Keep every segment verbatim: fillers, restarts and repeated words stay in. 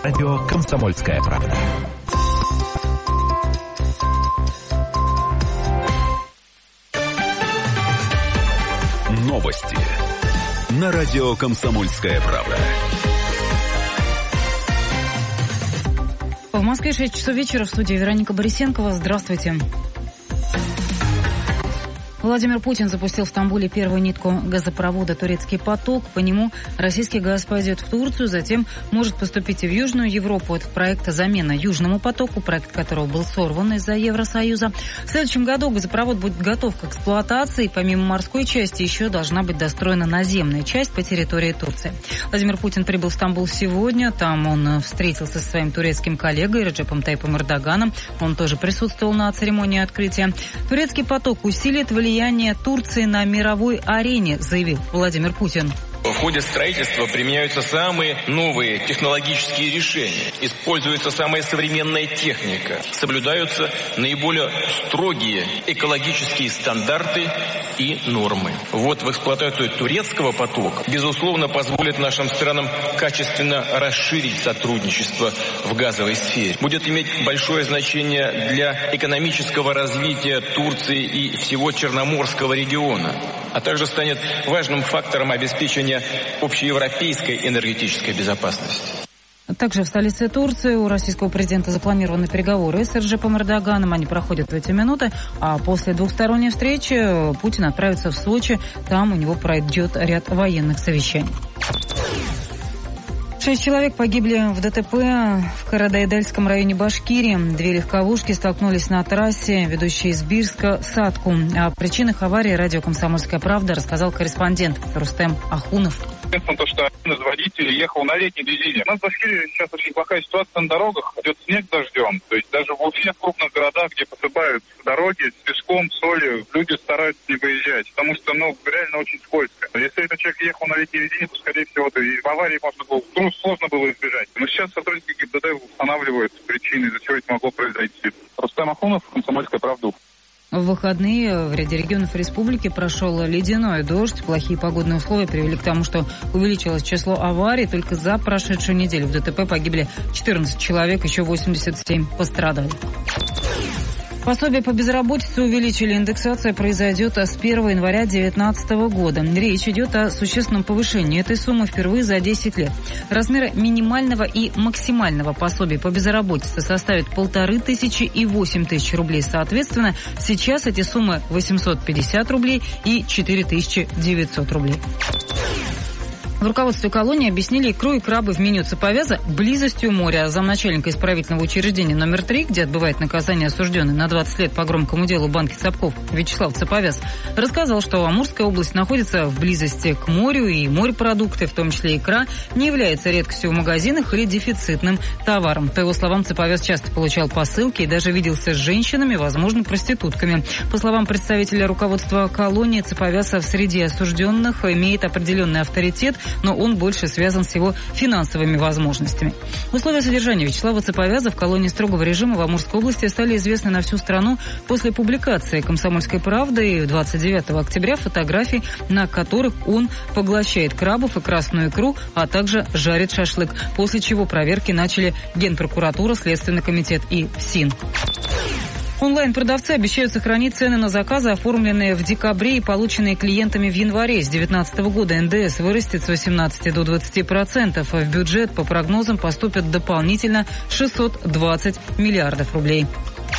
Радио «Комсомольская правда». Новости на радио «Комсомольская правда». В Москве шесть часов вечера, в студии Вероника Борисенкова. Здравствуйте. Владимир Путин запустил в Стамбуле первую нитку газопровода «Турецкий поток». По нему российский газ пойдет в Турцию, затем может поступить и в Южную Европу. Этот проект замена Южному потоку, проект которого был сорван из-за Евросоюза. В следующем году газопровод будет готов к эксплуатации. Помимо морской части еще должна быть достроена наземная часть по территории Турции. Владимир Путин прибыл в Стамбул сегодня. Там он встретился со своим турецким коллегой Реджепом Тайипом Эрдоганом. Он тоже присутствовал на церемонии открытия. «Турецкий поток усилит влияние влияние Турции на мировой арене», заявил Владимир Путин. В ходе строительства применяются самые новые технологические решения, используется самая современная техника, соблюдаются наиболее строгие экологические стандарты и нормы. Вот в эксплуатацию турецкого потока, безусловно, позволит нашим странам качественно расширить сотрудничество в газовой сфере. Будет иметь большое значение для экономического развития Турции и всего Черноморского региона, а также станет важным фактором обеспечения общеевропейской энергетической безопасности. Также в столице Турции у российского президента запланированы переговоры с Реджепом Эрдоганом. Они проходят в эти минуты. А после двухсторонней встречи Путин отправится в Сочи. Там у него пройдет ряд военных совещаний. Шесть человек погибли в ДТП в Карадайдальском районе Башкирии. Две легковушки столкнулись на трассе, ведущей из Бирска в Сатку. О причинах аварии радио «Комсомольская правда» рассказал корреспондент Рустем Ахунов. То, что один из водителей ехал на летней резине. У нас в Башкирии сейчас очень плохая ситуация на дорогах. Идет снег дождем. То есть даже во всех крупных городах, где посыпают дороги с песком, солью, люди стараются не выезжать. Потому что, ну, реально очень скользко. Если этот человек ехал на летней резине, то, скорее всего, то и в аварии можно было, ну, сложно было избежать. Но сейчас сотрудники ГИБДД устанавливают причины, из-за чего это могло произойти. Рустам Ахунов, «Комсомольская правда». В выходные в ряде регионов республики прошел ледяной дождь. Плохие погодные условия привели к тому, что увеличилось число аварий. Только за прошедшую неделю в ДТП погибли четырнадцать человек, еще восемьдесят семь пострадали. Пособие по безработице увеличили. Индексация произойдет с первого января две тысячи девятнадцатого года. Речь идет о существенном повышении этой суммы впервые за десять лет. Размеры минимального и максимального пособия по безработице составят полторы тысячи и восемь тысяч рублей соответственно. Сейчас эти суммы восемьсот пятьдесят рублей и четыре тысячи девятьсот рублей. В руководстве колонии объяснили икру и крабы в меню Цеповяза близостью моря. Замначальника исправительного учреждения номер три, где отбывает наказание осужденный на двадцать лет по громкому делу банки Цапков Вячеслав Цеповяз, рассказал, что Амурская область находится в близости к морю, и морепродукты, в том числе икра, не являются редкостью в магазинах или дефицитным товаром. По его словам, Цеповяз часто получал посылки и даже виделся с женщинами, возможно, проститутками. По словам представителя руководства колонии, Цеповяз в среде осужденных имеет определенный авторитет, но он больше связан с его финансовыми возможностями. Условия содержания Вячеслава Цеповяза в колонии строгого режима в Амурской области стали известны на всю страну после публикации «Комсомольской правды» двадцать девятого октября фотографий, на которых он поглощает крабов и красную икру, а также жарит шашлык, после чего проверки начали Генпрокуратура, Следственный комитет и ФСИН. Онлайн-продавцы обещают сохранить цены на заказы, оформленные в декабре и полученные клиентами в январе. С две тысячи девятнадцатого года эн дэ эс вырастет с восемнадцати до двадцати процентов. В бюджет, по прогнозам, поступят дополнительно шестьсот двадцать миллиардов рублей.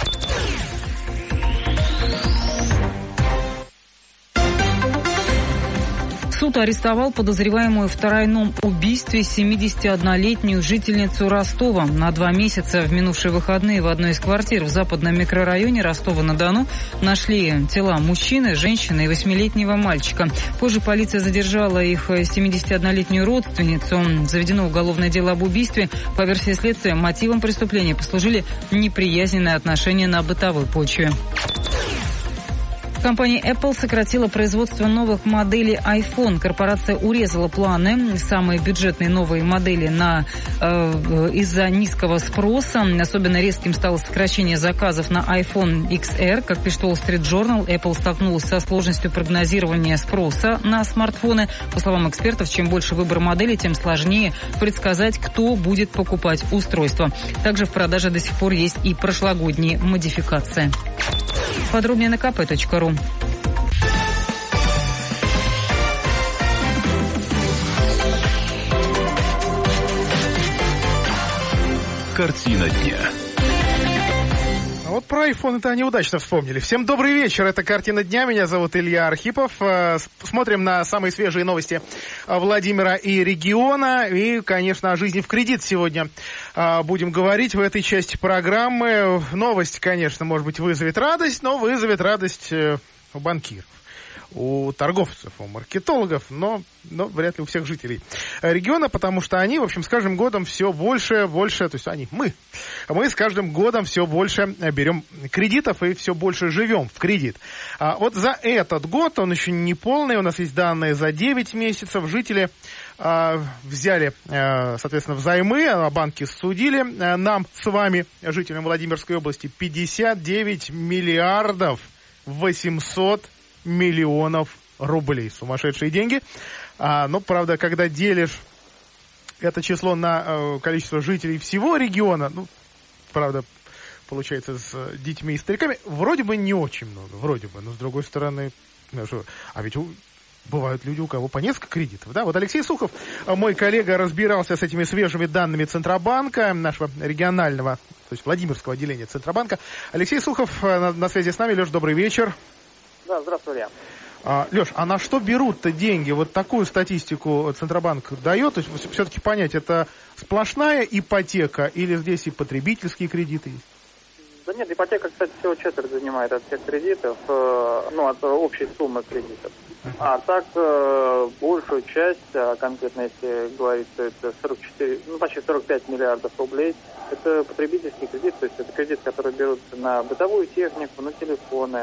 Суд арестовал подозреваемую в тройном убийстве семидесятиоднолетнюю жительницу Ростова. На два месяца в минувшие выходные в одной из квартир в западном микрорайоне Ростова-на-Дону нашли тела мужчины, женщины и восьмилетнего мальчика. Позже полиция задержала их семидесятиоднолетнюю родственницу. Заведено уголовное дело об убийстве. По версии следствия, мотивом преступления послужили неприязненные отношения на бытовой почве. Компания Apple сократила производство новых моделей iPhone. Корпорация урезала планы. Самые бюджетные новые модели на, э, из-за низкого спроса. Особенно резким стало сокращение заказов на iPhone икс эр. Как пишет Wall Street Journal, Apple столкнулась со сложностью прогнозирования спроса на смартфоны. По словам экспертов, чем больше выбор моделей, тем сложнее предсказать, кто будет покупать устройство. Также в продаже до сих пор есть и прошлогодние модификации. Подробнее на ка пэ точка ру. Картина дня. А вот про iPhone это неудачно вспомнили. Всем добрый вечер, это «Картина дня», меня зовут Илья Архипов. Смотрим на самые свежие новости Владимира и региона. И, конечно, о жизни в кредит сегодня будем говорить в этой части программы. Новость, конечно, может быть, вызовет радость, но вызовет радость у банкиров, у торговцев, у маркетологов, но, но вряд ли у всех жителей региона, потому что они, в общем, с каждым годом все больше, больше, то есть они, мы, мы с каждым годом все больше берем кредитов и все больше живем в кредит. А вот за этот год, он еще не полный, у нас есть данные за девять месяцев, жители а, взяли, а, соответственно, взаймы, а банки судили а, нам с вами, жителям Владимирской области, пятьдесят девять миллиардов восемьсот миллионов рублей. Сумасшедшие деньги. А, но, правда, когда делишь это число на э, количество жителей всего региона, ну, правда, получается, с э, детьми и стариками, вроде бы не очень много, вроде бы, но, с другой стороны, ну, что, а ведь у, бывают люди, у кого по несколько кредитов, да? Вот Алексей Сухов, мой коллега, разбирался с этими свежими данными Центробанка, нашего регионального, то есть Владимирского отделения Центробанка. Алексей Сухов на, на связи с нами. Леш, добрый вечер. Да, здравствуй, Илья. А, Леш, а на что берут-то деньги? Вот такую статистику Центробанк дает? То есть все-таки понять, это сплошная ипотека или здесь и потребительские кредиты? Да нет, ипотека, кстати, всего четверть занимает от всех кредитов, э, ну, от общей суммы кредитов. А так, э, большую часть, а конкретно если говорить, то это сорок четыре, ну, почти сорок пять миллиардов рублей, это потребительский кредит, то есть это кредит, который берутся на бытовую технику, на телефоны,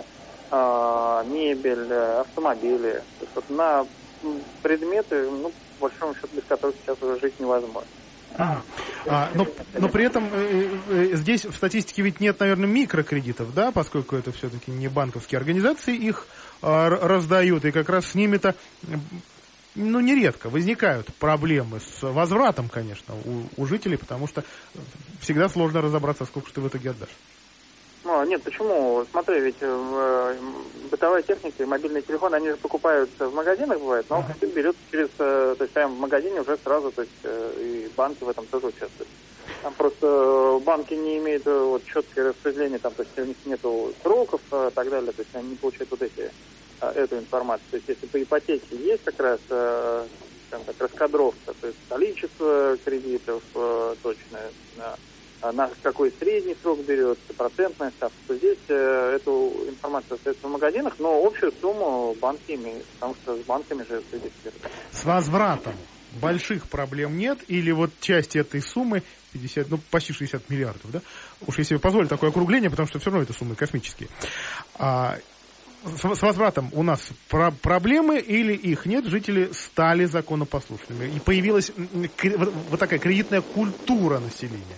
мебель, автомобили, то есть вот на предметы, ну, по большому счету, без которых сейчас уже жить невозможно. А, а, но, но при этом э, э, здесь в статистике ведь нет, наверное, микрокредитов, да, поскольку это все-таки не банковские организации их э, раздают, и как раз с ними-то, ну, нередко возникают проблемы с возвратом, конечно, у, у жителей, потому что всегда сложно разобраться, сколько ты в итоге отдашь. Ну, нет, почему? Смотри, ведь э, бытовая техника и мобильные телефоны, они же покупаются в магазинах, бывает, но uh-huh. берется через, э, то есть прямо в магазине уже сразу, то есть э, и банки в этом тоже участвуют. Там просто банки не имеют вот четкое распределение, там, то есть у них нету сроков и так далее, то есть они не получают вот эти, эту информацию. То есть если по ипотеке есть как раз, э, скажем так, раскадровка, то есть количество кредитов э, точное, на какой средний срок берется, процентная ставка, то здесь э, эту информацию остается в магазинах, но общую сумму банки имеют, потому что с банками же кредит. С возвратом больших проблем нет, или вот часть этой суммы, пятьдесят, ну почти шестьдесят миллиардов, да? Уж я себе позволю такое округление, потому что все равно это суммы космические. А, с, с возвратом у нас про- проблемы или их нет, жители стали законопослушными, и появилась вот такая кредитная культура населения.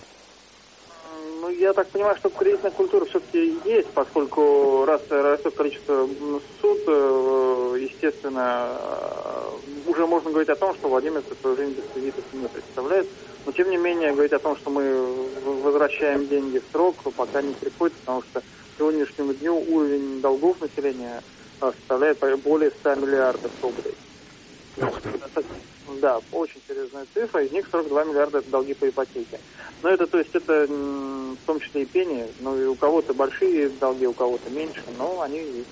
Я так понимаю, что кредитная культура все-таки есть, поскольку раз растет количество суд, естественно, уже можно говорить о том, что владимирцы свою жизнь без кредитов не представляют. Но, тем не менее, говорить о том, что мы возвращаем деньги в срок, пока не приходится, потому что к сегодняшнему дню уровень долгов населения составляет более ста миллиардов рублей. Да, очень серьезная цифра, из них сорок два миллиарда это долги по ипотеке. Но это, то есть, это в том числе и пени, ну и у кого-то большие долги, у кого-то меньше, но они есть.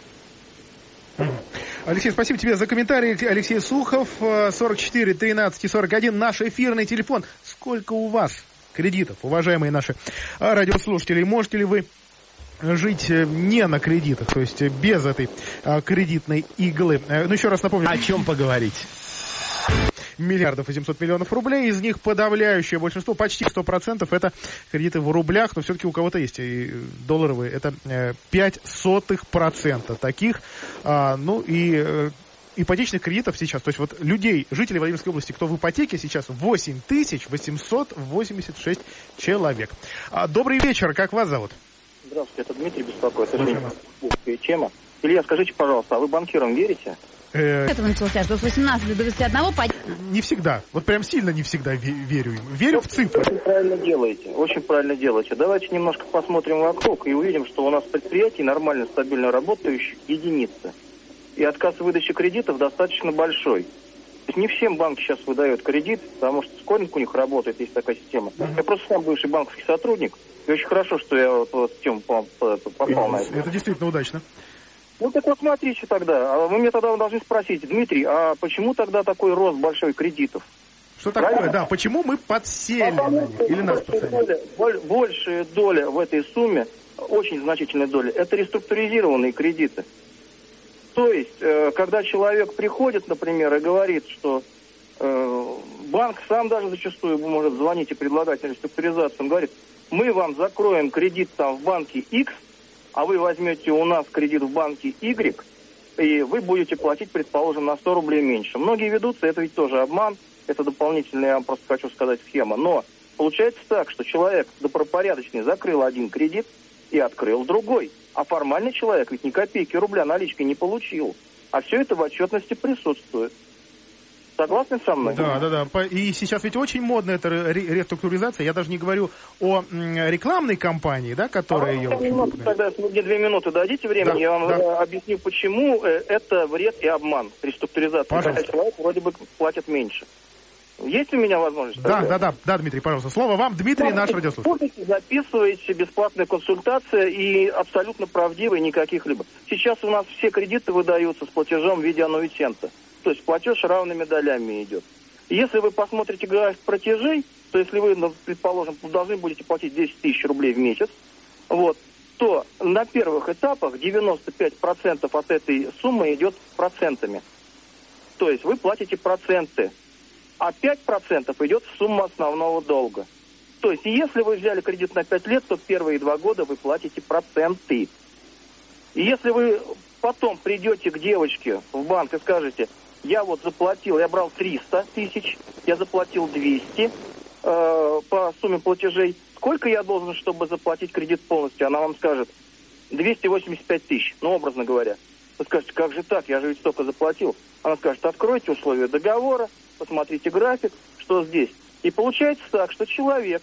Алексей, спасибо тебе за комментарий. Алексей Сухов, сорок четыре тринадцать сорок один, наш эфирный телефон. Сколько у вас кредитов, уважаемые наши радиослушатели? Можете ли вы жить не на кредитах, то есть без этой кредитной иглы? Ну, еще раз напомню. О чем поговорить? миллиардов восемьсот миллионов рублей. Из них подавляющее большинство, почти сто процентов, это кредиты в рублях, но все-таки у кого-то есть и долларовые. Это пять сотых процента таких. А, ну и ипотечных кредитов сейчас, то есть вот людей, жителей Владимирской области, кто в ипотеке сейчас, восемь тысяч восемьсот восемьдесят шесть человек. А, добрый вечер, как вас зовут? Здравствуйте, это Дмитрий беспокоит. Это тема. Илья, скажите, пожалуйста, а вы банкирам верите? Это начался, что с восемнадцати до двадцати одного... Не всегда. Вот прям сильно не всегда верю им. Верю в цифры. Очень правильно делаете. Очень правильно делаете. Давайте немножко посмотрим вокруг и увидим, что у нас предприятий нормально, стабильно работающих единицы. И отказ в выдаче кредитов достаточно большой. То есть не всем банки сейчас выдают кредит, потому что скоринг у них работает, есть такая система. Я просто сам бывший банковский сотрудник. И очень хорошо, что я вот в эту тему попал на это. Это действительно удачно. Ну так вот смотрите тогда, вы мне тогда должны спросить, Дмитрий, а почему тогда такой рост большой кредитов? Что такое? Правильно? Да, почему мы подсели на них? Или нас подсели? Доля, большая доля в этой сумме, очень значительная доля, это реструктуризированные кредиты. То есть, э, когда человек приходит, например, и говорит, что э, банк сам даже зачастую может звонить и предлагать реструктуризацию, он говорит, мы вам закроем кредит там в банке X, а вы возьмете у нас кредит в банке Y, и вы будете платить, предположим, на сто рублей меньше. Многие ведутся, это ведь тоже обман, это дополнительная, я вам просто хочу сказать, схема. Но получается так, что человек добропорядочный закрыл один кредит и открыл другой. А формальный человек ведь ни копейки рубля наличкой не получил. А все это в отчетности присутствует. Согласны со мной? Да, да, да. И сейчас ведь очень модна эта реструктуризация. Я даже не говорю о рекламной кампании, да, которая а, ее... Минуту, тогда, если вы мне две минуты дадите времени, да, я вам да. объясню, почему это вред и обман. Реструктуризация. Когда человек вроде бы платит меньше. Есть у меня возможность? Да, да, да, да, Дмитрий, пожалуйста. Слово вам, Дмитрий, да, наш радиослушатель. Записывайте, бесплатная консультация и абсолютно правдивая, никаких либо. Сейчас у нас все кредиты выдаются с платежом в виде аннуитента. То есть платеж равными долями идет. Если вы посмотрите график платежей, то если вы, предположим, должны будете платить десять тысяч рублей в месяц, вот, то на первых этапах девяносто пять процентов от этой суммы идет процентами. То есть вы платите проценты. А пять процентов идет в сумму основного долга. То есть, если вы взяли кредит на пять лет, то первые два года вы платите проценты. И если вы потом придете к девочке в банк и скажете, я вот заплатил, я брал триста тысяч, я заплатил двести э, по сумме платежей, сколько я должен, чтобы заплатить кредит полностью? Она вам скажет, двести восемьдесят пять тысяч, ну, образно говоря. Вы скажете, как же так, я же ведь столько заплатил. Она скажет, откройте условия договора, посмотрите график, что здесь. И получается так, что человек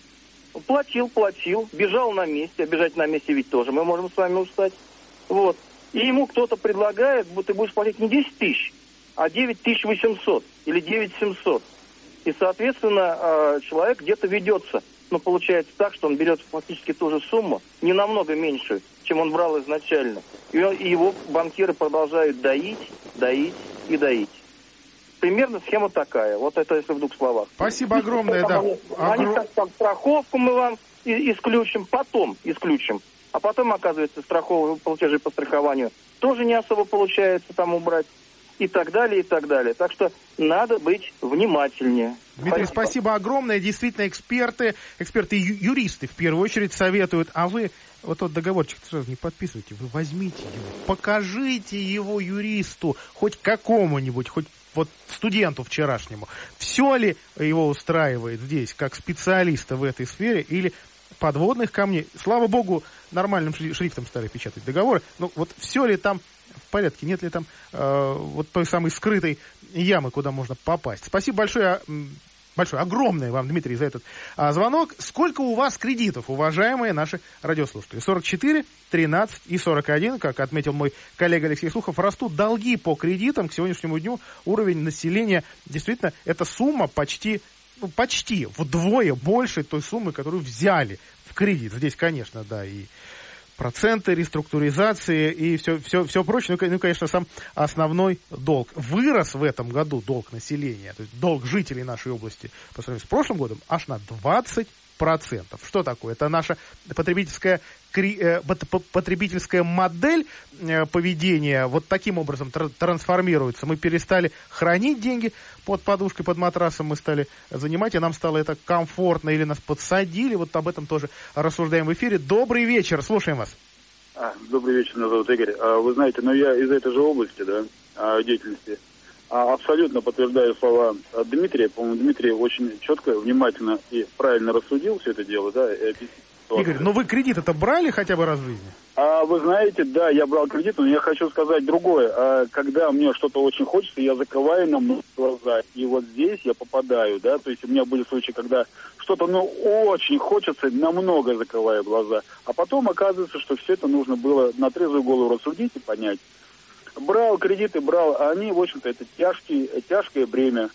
платил, платил, бежал на месте, а бежать на месте ведь тоже мы можем с вами устать. Вот. И ему кто-то предлагает, ты будешь платить не десять тысяч, а девять тысяч восемьсот или девять тысяч семьсот. И, соответственно, человек где-то ведется. Но получается так, что он берет фактически ту же сумму, не намного меньшую, чем он брал изначально. И его банкиры продолжают доить, доить и доить. Примерно схема такая. Вот это если в двух словах. Спасибо огромное, да. Они Огр... как страховку мы вам исключим, потом исключим. А потом, оказывается, страховые платежи по страхованию тоже не особо получается там убрать. И так далее, и так далее. Так что надо быть внимательнее. Дмитрий, спасибо, спасибо огромное. Действительно, эксперты, эксперты ю- юристы в первую очередь советуют. А вы вот тот договорчик сразу не подписывайте. Вы возьмите его, покажите его юристу, хоть какому-нибудь, хоть вот студенту вчерашнему. Все ли его устраивает здесь, как специалиста в этой сфере, или подводных камней? Слава богу, нормальным шрифтом стали печатать договоры. Но вот все ли там в порядке, нет ли там э, вот той самой скрытой ямы, куда можно попасть. Спасибо большое, большое, огромное вам, Дмитрий, за этот а, звонок. Сколько у вас кредитов, уважаемые наши радиослушатели? сорок четыре, тринадцать и сорок один, как отметил мой коллега Алексей Сухов, растут долги по кредитам. К сегодняшнему дню уровень населения, действительно, эта сумма почти, ну, почти вдвое больше той суммы, которую взяли в кредит. Здесь, конечно, да, и проценты, реструктуризации и все, все, все прочее. Ну, ну, конечно, сам основной долг. Вырос в этом году долг населения, то есть долг жителей нашей области по сравнению с прошлым годом аж на двадцать процентов. Что такое? Это наша потребительская, потребительская модель поведения вот таким образом трансформируется. Мы перестали хранить деньги под подушкой, под матрасом, мы стали занимать, и нам стало это комфортно, или нас подсадили. Вот об этом тоже рассуждаем в эфире. Добрый вечер, слушаем вас. А, добрый вечер, меня зовут Игорь. А, вы знаете, ну я из этой же области, да, деятельности. А, абсолютно подтверждаю слова Дмитрия. По-моему, Дмитрий очень четко, внимательно и правильно рассудил все это дело, да, и объяснил. Игорь, ну вы кредит-то брали хотя бы раз в жизни? А вы знаете, да, я брал кредит, но я хочу сказать другое. А, когда мне что-то очень хочется, я закрываю на много глаза. И вот здесь я попадаю, да, то есть у меня были случаи, когда что-то, ну, очень хочется, намного закрываю глаза. А потом оказывается, что все это нужно было на трезвую голову рассудить и понять. Брал кредиты, брал, а они, в общем-то, это тяжкие, тяжкое бремя.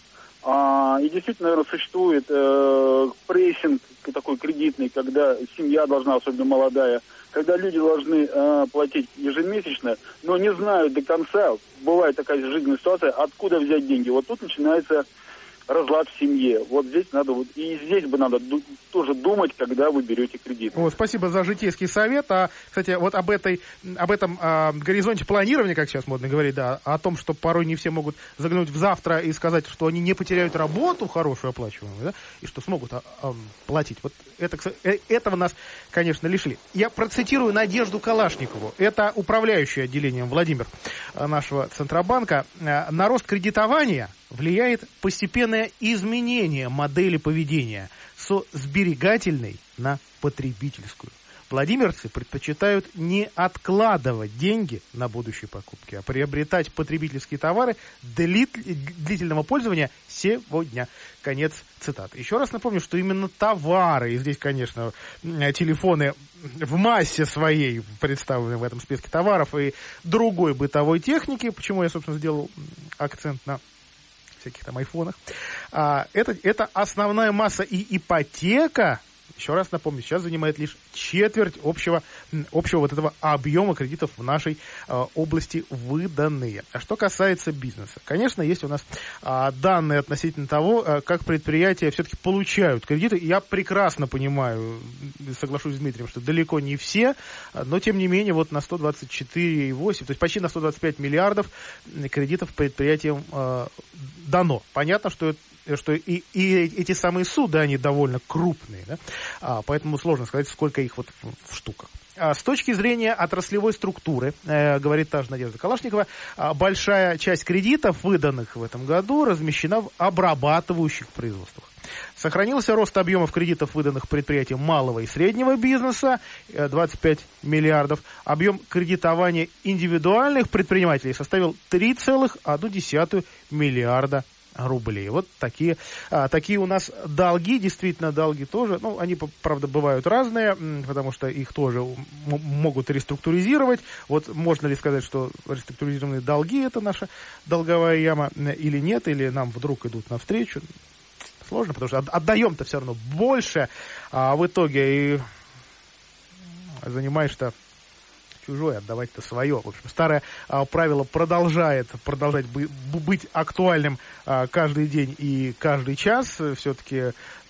А, и действительно, наверное, существует э, прессинг такой кредитный, когда семья должна, особенно молодая, когда люди должны э, платить ежемесячно, но не знают до конца, бывает такая жизненная ситуация, откуда взять деньги. Вот тут начинается разлад в семье. Вот здесь надо, вот, и здесь бы надо ду- тоже думать, когда вы берете кредит. Вот, спасибо за житейский совет. А, кстати, вот об этой, об этом а, горизонте планирования, как сейчас модно говорить, да, о том, что порой не все могут заглянуть в завтра и сказать, что они не потеряют работу хорошую, оплачиваемую, да, и что смогут а, а, платить. Вот это, этого нас, конечно, лишили. Я процитирую Надежду Калашникову. Это управляющее отделением Владимир нашего Центробанка. На рост кредитования влияет постепенное изменение модели поведения со сберегательной на потребительскую. Владимирцы предпочитают не откладывать деньги на будущие покупки, а приобретать потребительские товары для длительного пользования сегодня. Конец цитаты. Еще раз напомню, что именно товары, и здесь, конечно, телефоны в массе своей представлены в этом списке товаров, и другой бытовой техники, почему я, собственно, сделал акцент на всяких там айфонах. А, это, это основная масса, и ипотека, еще раз напомню, сейчас занимает лишь четверть общего, общего вот этого объема кредитов в нашей а, области выданные. А что касается бизнеса, конечно, есть у нас а, данные относительно того, а, как предприятия все-таки получают кредиты. Я прекрасно понимаю, соглашусь с Дмитрием, что далеко не все, но тем не менее вот на сто двадцать четыре и восемь, то есть почти на сто двадцать пять миллиардов кредитов предприятиям а, дано. Понятно, что это что и, и эти самые суды, они довольно крупные, да? а, поэтому сложно сказать, сколько их вот в, в штуках. А с точки зрения отраслевой структуры, э, говорит та же Надежда Калашникова, а, большая часть кредитов, выданных в этом году, размещена в обрабатывающих производствах. Сохранился рост объемов кредитов, выданных предприятиям малого и среднего бизнеса, двадцать пять миллиардов. Объем кредитования индивидуальных предпринимателей составил три целых одна десятая миллиарда рублей. Вот такие, а, такие у нас долги, действительно долги тоже, ну, они, правда, бывают разные, потому что их тоже м- могут реструктуризировать. Вот можно ли сказать, что реструктуризированные долги — это наша долговая яма или нет, или нам вдруг идут навстречу? Сложно, потому что отдаем-то все равно больше, а в итоге и занимаешь-то чужое, отдавать-то свое. В общем, старое а, правило продолжает, продолжать бы, быть актуальным а, каждый день и каждый час. Все-таки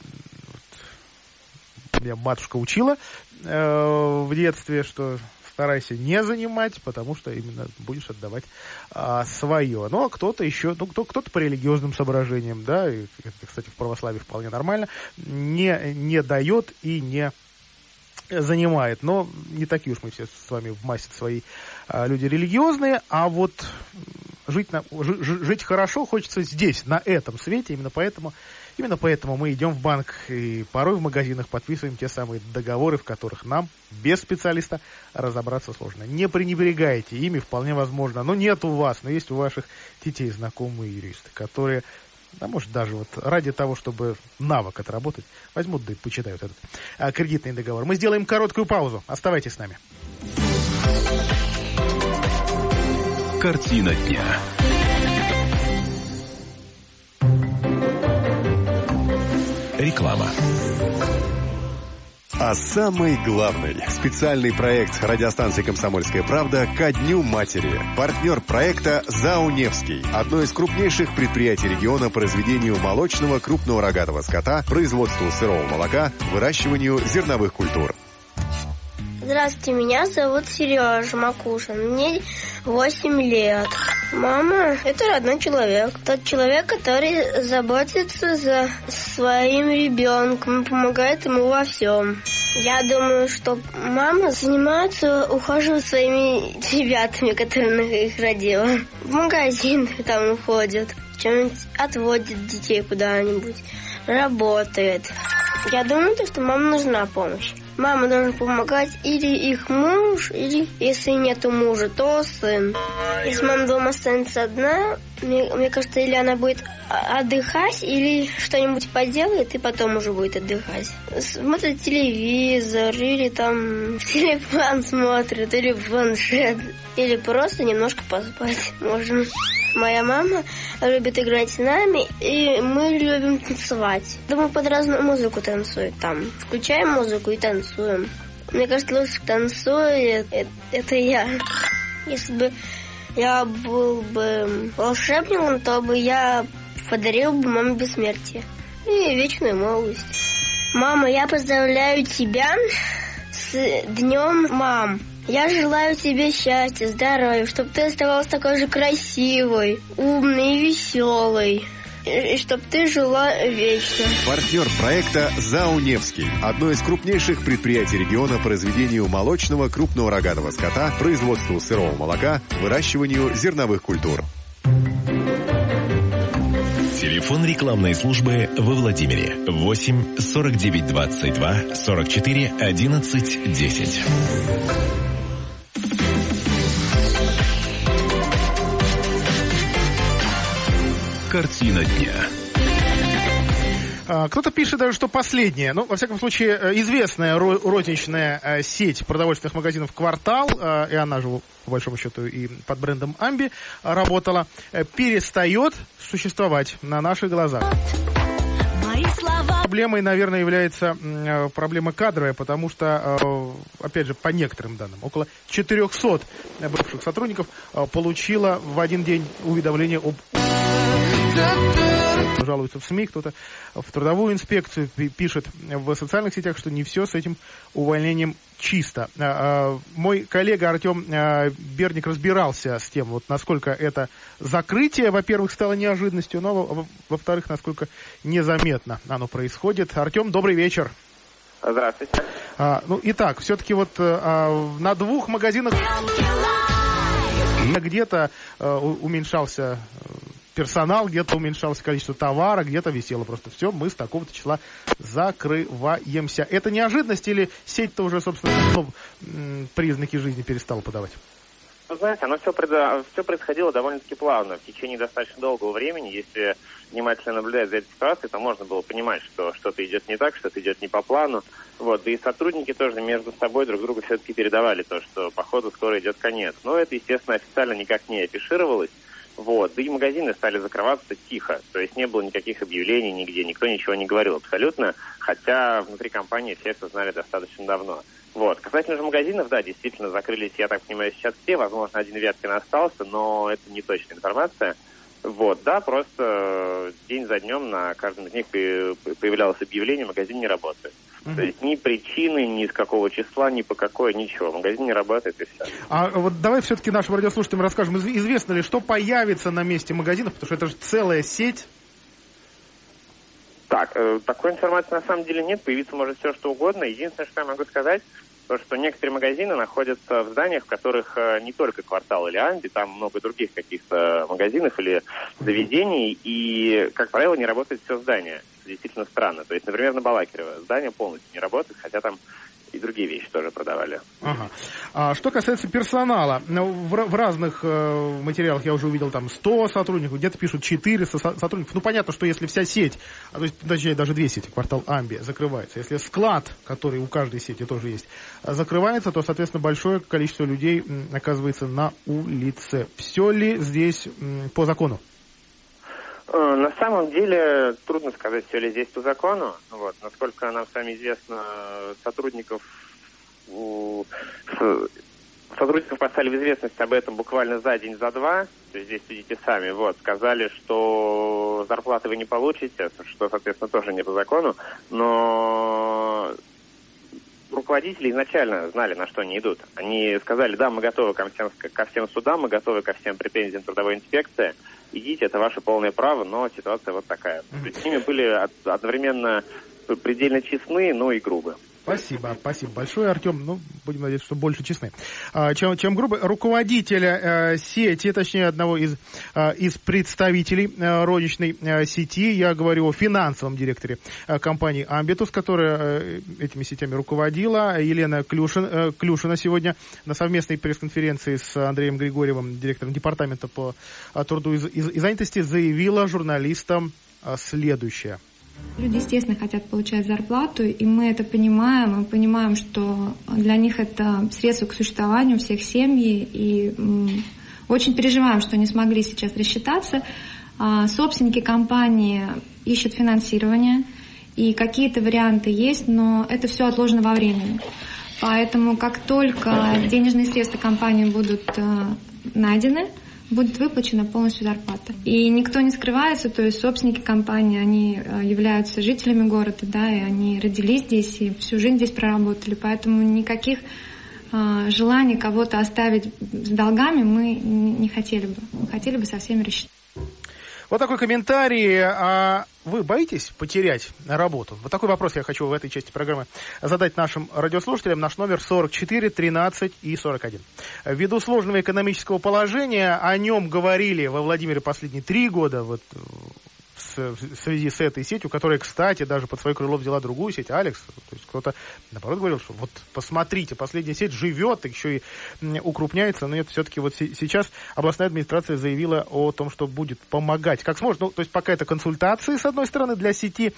вот, меня матушка учила э, в детстве, что старайся не занимать, потому что именно будешь отдавать а, свое. Ну, а кто-то еще, ну, кто, кто-то по религиозным соображениям, да, и это, кстати, в православии вполне нормально, не, не дает и не занимает. Но не такие уж мы все с вами в массе свои а, люди религиозные, а вот жить, на, ж, жить хорошо хочется здесь, на этом свете, именно поэтому, именно поэтому мы идем в банк и порой в магазинах подписываем те самые договоры, в которых нам без специалиста разобраться сложно. Не пренебрегайте ими, вполне возможно, но нет у вас, но есть у ваших детей знакомые юристы, которые, да, может, даже вот ради того, чтобы навык отработать, возьмут, да и почитают этот а, кредитный договор. Мы сделаем короткую паузу. Оставайтесь с нами. Картина дня. Реклама. о самой главной. Специальный проект радиостанции «Комсомольская правда» ко Дню матери. Партнер проекта ЗАО «Невский». Одно из крупнейших предприятий региона по разведению молочного крупного рогатого скота, производству сырого молока, выращиванию зерновых культур. Здравствуйте, меня зовут Сережа Макушин, мне восемь лет. Мама – это родной человек. Тот человек, который заботится за своим ребенком, помогает ему во всем. Я думаю, что мама занимается, ухаживает своими ребятами, которые их родила. В магазин там ходит, чем-нибудь отводит детей куда-нибудь, работает. Я думаю, что маме нужна помощь. Мама должна помогать или их муж, или если нету мужа, то сын. Если мама дома останется одна, мне, мне кажется, или она будет отдыхать, или что-нибудь поделает, и потом уже будет отдыхать. Смотрит телевизор, или там в телефон смотрит, или в планшет, или просто немножко поспать можно. Моя мама любит играть с нами, и мы любим танцевать. Думаю, под разную музыку танцует там. Включаем музыку и танцуем. Мне кажется, лучше танцует это я. Если бы я был бы волшебником, то бы я подарил бы маме бессмертие и вечную молодость. Мама, я поздравляю тебя с Днем мам. Я желаю тебе счастья, здоровья, чтобы ты оставалась такой же красивой, умной и веселой. И чтобы ты жила вечно. Партнер проекта ЗАО «Невский». Одно из крупнейших предприятий региона по разведению молочного крупного рогатого скота, производству сырого молока, выращиванию зерновых культур. Телефон рекламной службы во Владимире. восемь сорок девять двадцать два сорок четыре одиннадцать десять. Картина дня. Кто-то пишет даже, что последняя, ну, во всяком случае, известная розничная сеть продовольственных магазинов «Квартал», и она же, по большому счету, и под брендом «Амби» работала, перестает существовать на наших глазах. Проблемой, наверное, является проблема кадровая, потому что, опять же, по некоторым данным, около четырехсот бывших сотрудников получило в один день уведомление об... Жалуются в СМИ, кто-то в трудовую инспекцию пишет в социальных сетях, что не все с этим увольнением чисто. Мой коллега Артем Берник разбирался с тем, вот насколько это закрытие, во-первых, стало неожиданностью, но, во-вторых, насколько незаметно оно происходит. Артем, добрый вечер. Здравствуйте. А, ну, итак, все-таки вот а, на двух магазинах где-то а, уменьшался персонал, где-то уменьшалось количество товара, где-то висело просто все, мы с такого-то числа закрываемся. Это неожиданность или сеть-то уже, собственно, ну, признаки жизни перестала подавать? Вы знаете, оно все, все происходило довольно-таки плавно, в течение достаточно долгого времени. Если внимательно наблюдать за этой ситуацией, то можно было понимать, что что-то идет не так, что-то идет не по плану. Вот. Да и сотрудники тоже между собой друг другу все-таки передавали то, что, походу, скоро идет конец. Но это, естественно, официально никак не афишировалось. Вот. Да и магазины стали закрываться тихо. То есть не было никаких объявлений нигде, никто ничего не говорил абсолютно, хотя внутри компании все это знали достаточно давно. Вот. Касательно же магазинов, да, действительно закрылись, я так понимаю, сейчас все. Возможно, один Вяткин остался, но это не точная информация. Вот, да, просто день за днем на каждом из них появлялось объявление, магазин не работает. Mm-hmm. То есть ни причины, ни с какого числа, ни по какой, ничего. Магазин не работает и все. А вот давай все-таки нашим радиослушателям расскажем, известно ли, что появится на месте магазинов, потому что это же целая сеть. Так, э, такой информации на самом деле нет, появиться может все что угодно. Единственное, что я могу сказать, то, что некоторые магазины находятся в зданиях, в которых э, не только «Квартал» или «Амби», там много других каких-то магазинов или заведений, и, как правило, не работает все здание. Это действительно странно. То есть, например, на Балакирево здание полностью не работает, хотя там и другие вещи тоже продавали. Ага. А что касается персонала, в, в разных э, материалах я уже увидел там сто сотрудников, где-то пишут четыреста сотрудников. Ну, понятно, что если вся сеть, а, то есть, точнее, даже две сети, «Квартал», «Амби» закрывается, если склад, который у каждой сети тоже есть, закрывается, то, соответственно, большое количество людей м, оказывается на улице. Все ли здесь м, по закону? На самом деле трудно сказать, все ли здесь по закону. Вот. Насколько нам с вами известно, сотрудников у... сотрудников поставили в известность об этом буквально за день, за два. То есть здесь видите сами. Вот. Сказали, что зарплаты вы не получите, что, соответственно, тоже не по закону. Но руководители изначально знали, на что они идут. Они сказали, да, мы готовы ко всем, ко всем судам, мы готовы ко всем претензиям трудовой инспекции. Идите, это ваше полное право, но ситуация вот такая. Mm-hmm. С ними были одновременно предельно честны, но и грубы. Спасибо, спасибо большое, Артем. Ну, будем надеяться, что больше честны. А, чем, чем грубо. Руководителя э, сети, точнее, одного из, э, из представителей э, розничной э, сети, я говорю о финансовом директоре э, компании «Амбитус», которая э, этими сетями руководила, Елена Клюшин, э, Клюшина сегодня на совместной пресс-конференции с Андреем Григорьевым, директором департамента по э, труду и, и, и занятости, заявила журналистам э, следующее. Люди, естественно, хотят получать зарплату, и мы это понимаем. Мы понимаем, что для них это средство к существованию всех семьи, и м, очень переживаем, что не смогли сейчас рассчитаться. А, собственники компании ищут финансирование, и какие-то варианты есть, но это все отложено во времени. Поэтому как только денежные средства компании будут а, найдены, будет выплачена полностью зарплата. И никто не скрывается, то есть собственники компании, они являются жителями города, да, и они родились здесь и всю жизнь здесь проработали, поэтому никаких э, желаний кого-то оставить с долгами мы не хотели бы. Мы хотели бы со всеми рассчитаться. Вот такой комментарий. А вы боитесь потерять работу? Вот такой вопрос я хочу в этой части программы задать нашим радиослушателям. Наш номер сорок четыре тринадцать и сорок один. Ввиду сложного экономического положения, о нем говорили во Владимире последние три года, вот в связи с этой сетью, которая, кстати, даже под свое крыло взяла другую сеть, Алекс. То есть кто-то, наоборот, говорил, что вот посмотрите, последняя сеть живет, еще и укрупняется, но нет, все-таки вот сейчас областная администрация заявила о том, что будет помогать, как сможет. Ну, то есть пока это консультации, с одной стороны, для сети,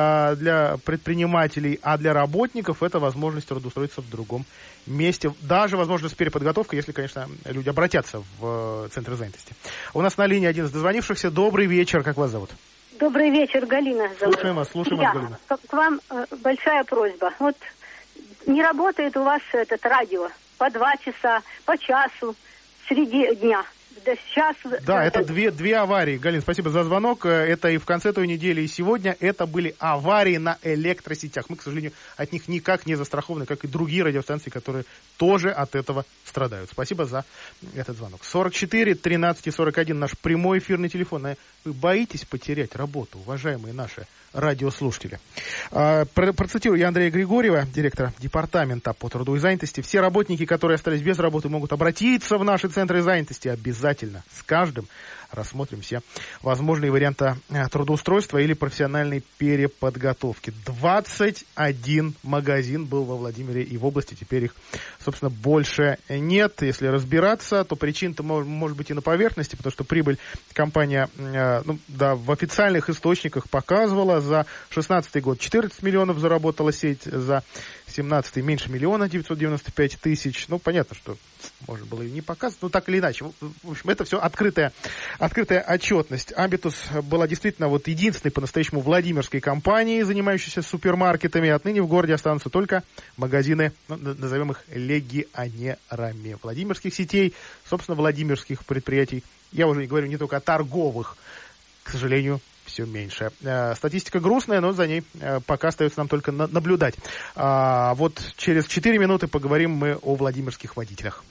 для предпринимателей, а для работников это возможность трудоустроиться в другом месте. Даже, возможно, с переподготовкой, если, конечно, люди обратятся в центры занятости. У нас на линии один из дозвонившихся. Добрый вечер, как вас зовут? Добрый вечер, Галина зовут. Слушаем вас, слушаем Я, вас, Галина. К вам э, большая просьба. Вот не работает у вас этот радио по два часа, по часу среди дня. Да, сейчас... да, это две, две аварии. Галин, спасибо за звонок. Это и в конце той недели, и сегодня. Это были аварии на электросетях. Мы, к сожалению, от них никак не застрахованы, как и другие радиостанции, которые тоже от этого страдают. Спасибо за этот звонок. сорок четыре тринадцать и сорок один наш прямой эфирный телефон. Вы боитесь потерять работу, уважаемые наши радиослушатели? А, про, процитирую я Андрея Григорьева, директора департамента по труду и занятости. Все работники, которые остались без работы, могут обратиться в наши центры занятости. Обязательно с каждым рассмотрим все возможные варианты трудоустройства или профессиональной переподготовки. двадцать один магазин был во Владимире и в области. Теперь их, собственно, больше нет. Если разбираться, то причин-то может быть и на поверхности, потому что прибыль компания ну, да, в официальных источниках показывала. За шестнадцатый год четырнадцать миллионов заработала сеть, за семнадцатый меньше миллиона девятьсот девяносто пять тысяч. Ну, понятно, что можно было и не показывать, но так или иначе. В общем, это все открытая, открытая отчетность. Амбитус была действительно вот единственной по-настоящему владимирской компанией, занимающейся супермаркетами. Отныне в городе останутся только магазины, ну, назовем их легионерами. Владимирских сетей, собственно, владимирских предприятий. Я уже говорю не только о торговых, к сожалению, все меньше. Статистика грустная, но за ней пока остается нам только наблюдать. А вот через четыре минуты поговорим мы о владимирских водителях.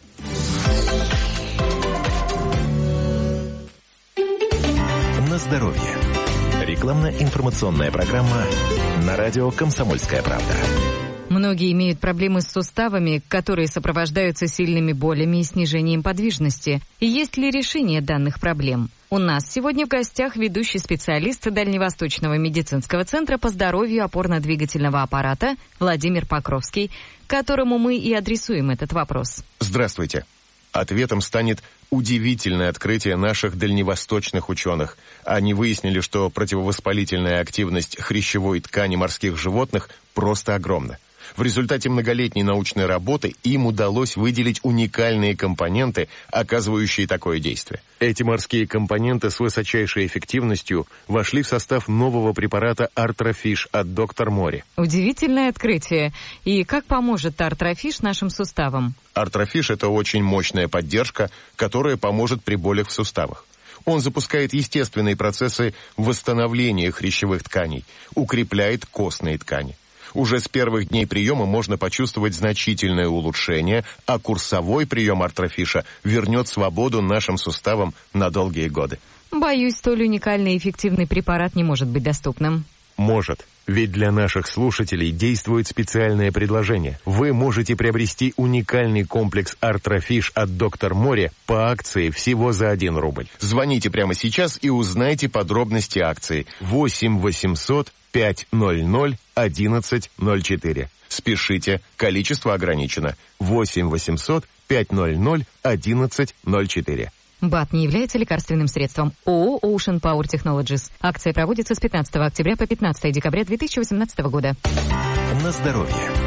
На здоровье. Рекламно-информационная программа на радио «Комсомольская правда». Многие имеют проблемы с суставами, которые сопровождаются сильными болями и снижением подвижности. И есть ли решение данных проблем? У нас сегодня в гостях ведущий специалист Дальневосточного медицинского центра по здоровью опорно-двигательного аппарата Владимир Покровский, которому мы и адресуем этот вопрос. Здравствуйте. Ответом станет удивительное открытие наших дальневосточных ученых. Они выяснили, что противовоспалительная активность хрящевой ткани морских животных просто огромна. В результате многолетней научной работы им удалось выделить уникальные компоненты, оказывающие такое действие. Эти морские компоненты с высочайшей эффективностью вошли в состав нового препарата Артрофиш от доктор Мори. Удивительное открытие. И как поможет Артрофиш нашим суставам? Артрофиш – это очень мощная поддержка, которая поможет при болях в суставах. Он запускает естественные процессы восстановления хрящевых тканей, укрепляет костные ткани. Уже с первых дней приема можно почувствовать значительное улучшение, а курсовой прием Артрофиша вернет свободу нашим суставам на долгие годы. Боюсь, столь уникальный и эффективный препарат не может быть доступным. Может. Ведь для наших слушателей действует специальное предложение. Вы можете приобрести уникальный комплекс Артрофиш от доктор Мори по акции всего за один рубль. Звоните прямо сейчас и узнайте подробности акции. восемь восемьсот пятьсот одиннадцать ноль четыре. Спешите, количество ограничено. восемь восемьсот пятьсот одиннадцать ноль четыре. БАД не является лекарственным средством. ООО Ocean Power Technologies. Акция проводится с пятнадцатого октября по пятнадцатое декабря две тысячи восемнадцатого года. На здоровье.